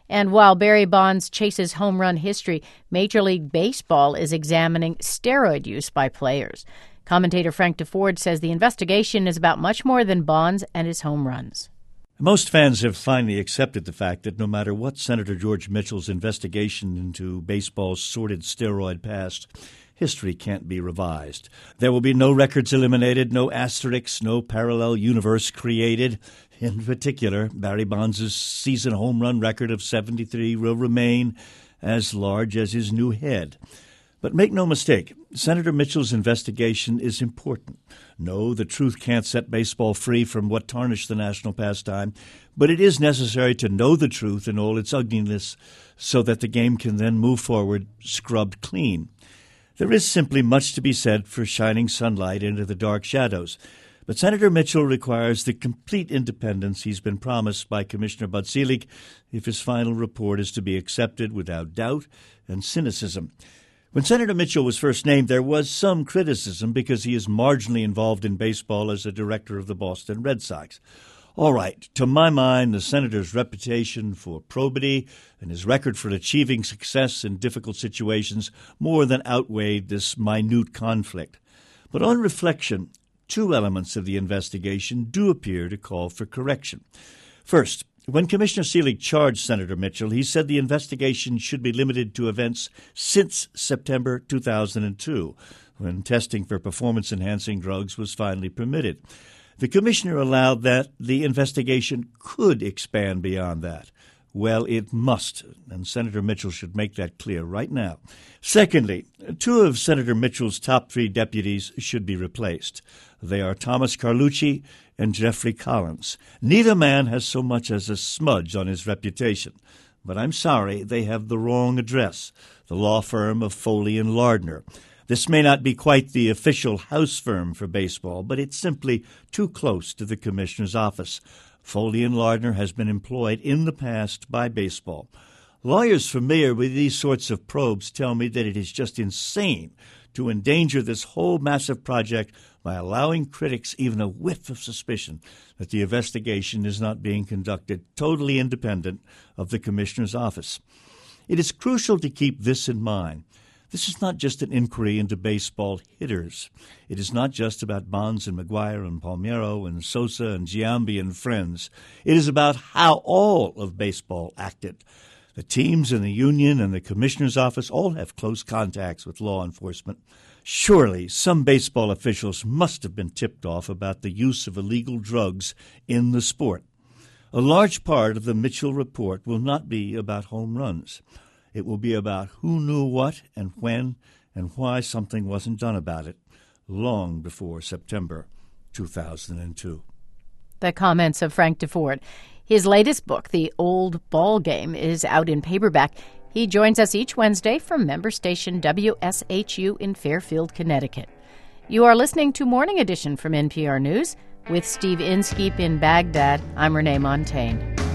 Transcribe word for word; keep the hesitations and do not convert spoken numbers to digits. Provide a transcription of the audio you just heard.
And while Barry Bonds chases home run history, Major League Baseball is examining steroid use by players. Commentator Frank Deford says the investigation is about much more than Bonds and his home runs. Most fans have finally accepted the fact that no matter what Senator George Mitchell's investigation into baseball's sordid steroid past, history can't be revised. There will be no records eliminated, no asterisks, no parallel universe created. In particular, Barry Bonds' season home run record of seventy-three will remain as large as his new head. But make no mistake, Senator Mitchell's investigation is important. No, the truth can't set baseball free from what tarnished the national pastime, but it is necessary to know the truth in all its ugliness so that the game can then move forward scrubbed clean. There is simply much to be said for shining sunlight into the dark shadows. But Senator Mitchell requires the complete independence he's been promised by Commissioner Bud Selig if his final report is to be accepted without doubt and cynicism. When Senator Mitchell was first named, there was some criticism because he is marginally involved in baseball as a director of the Boston Red Sox. All right, to my mind, the senator's reputation for probity and his record for achieving success in difficult situations more than outweighed this minute conflict. But on reflection, two elements of the investigation do appear to call for correction. First, when Commissioner Selig charged Senator Mitchell, he said the investigation should be limited to events since September two thousand two, when testing for performance-enhancing drugs was finally permitted. The commissioner allowed that the investigation could expand beyond that. Well, it must, and Senator Mitchell should make that clear right now. Secondly, two of Senator Mitchell's top three deputies should be replaced. They are Thomas Carlucci and Jeffrey Collins. Neither man has so much as a smudge on his reputation. But I'm sorry, they have the wrong address, the law firm of Foley and Lardner. This may not be quite the official house firm for baseball, but it's simply too close to the commissioner's office. Foley and Lardner has been employed in the past by baseball. Lawyers familiar with these sorts of probes tell me that it is just insane to endanger this whole massive project by allowing critics even a whiff of suspicion that the investigation is not being conducted totally independent of the commissioner's office. It is crucial to keep this in mind. This is not just an inquiry into baseball hitters. It is not just about Bonds and McGuire and Palmeiro and Sosa and Giambi and friends. It is about how all of baseball acted. The teams and the union and the commissioner's office all have close contacts with law enforcement. Surely some baseball officials must have been tipped off about the use of illegal drugs in the sport. A large part of the Mitchell report will not be about home runs. It will be about who knew what and when and why something wasn't done about it long before September two thousand two. The comments of Frank Deford. His latest book, The Old Ball Game, is out in paperback. He joins us each Wednesday from member station W S H U in Fairfield, Connecticut. You are listening to Morning Edition from N P R News. With Steve Inskeep in Baghdad, I'm Renee Montaigne.